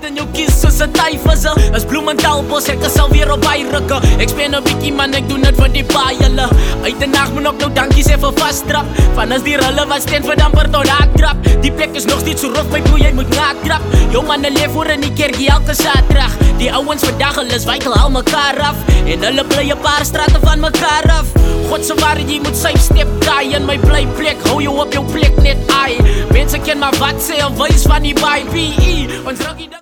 en jou kies soos 'n tyfus. Is Bloemendaal-bos, ek is alweer op byrukke. Ek speel 'n bietjie man, ek doen dit vir die baie julle. Uit die nag moet ook nou dankie sê vir vasdrap. Van as die rulle wat steen vir damper tot haaktrap. Die plek is nog steeds so rof, my broer, jy moet naaktrap. Jou manne leef voor in die kerkie elke Saterdag. Die ouens vandag, hulle is wykel al mekaar af. En hulle bly 'n paar strate van mekaar af. God se waar jy moet safe step draai in my blyplek. Hou jou op jou plek net ai. Mense ken maar wat sê, 'n wys van die BPE. Ons ruggie